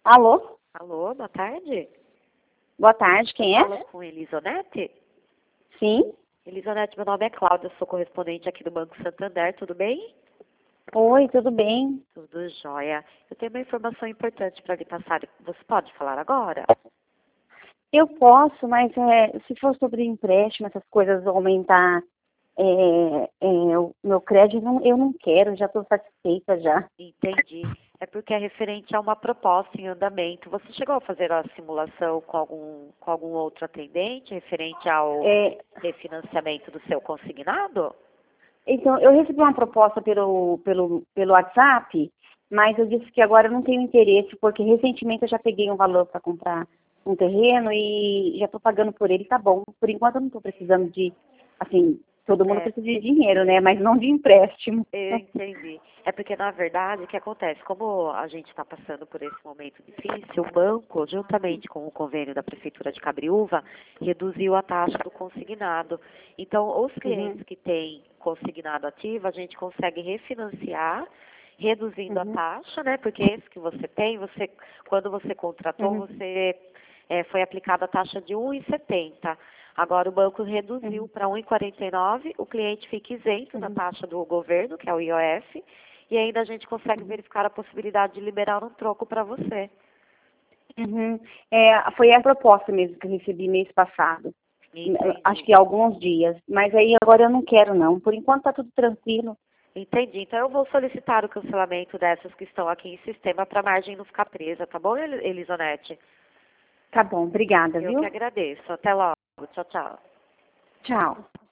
Alô? Alô, boa tarde. Boa tarde, quem é? Fala com Elisonete? Sim. Elisonete, meu nome é Cláudia, sou correspondente aqui do Banco Santander, tudo bem? Oi, tudo bem? Tudo jóia. Eu tenho uma informação importante para lhe passar. Você pode falar agora? Eu posso, mas se for sobre empréstimo, essas coisas aumentar o meu crédito, eu não quero, já estou satisfeita já. Entendi. É porque é referente a uma proposta em andamento. Você chegou a fazer a simulação com algum outro atendente referente ao refinanciamento do seu consignado? Então, eu recebi uma proposta pelo WhatsApp, mas eu disse que agora eu não tenho interesse, porque recentemente eu já peguei um valor para comprar um terreno e já estou pagando por ele, tá bom. Por enquanto eu não estou precisando de, assim, todo mundo precisa de dinheiro, né? Mas não de empréstimo. Eu entendi. É porque, na verdade, o que acontece? Como a gente está passando por esse momento difícil, o banco, juntamente com o convênio da Prefeitura de Cabriúva, reduziu a taxa do consignado. Então, os clientes que têm consignado ativo, a gente consegue refinanciar, reduzindo a taxa, né? Porque esse que você tem, quando você contratou, foi aplicada a taxa de 1,70. Agora o banco reduziu para 1,49, o cliente fica isento da taxa do governo, que é o IOF, e ainda a gente consegue verificar a possibilidade de liberar um troco para você. Foi a proposta mesmo que eu recebi mês passado. Entendi. Acho que há alguns dias. Mas aí agora eu não quero não. Por enquanto tá tudo tranquilo. Entendi. Então eu vou solicitar o cancelamento dessas que estão aqui em sistema para a margem não ficar presa, tá bom, Elisonete? Tá bom, obrigada, Eu que viu? agradeço. Até logo. Tchau, tchau. Tchau.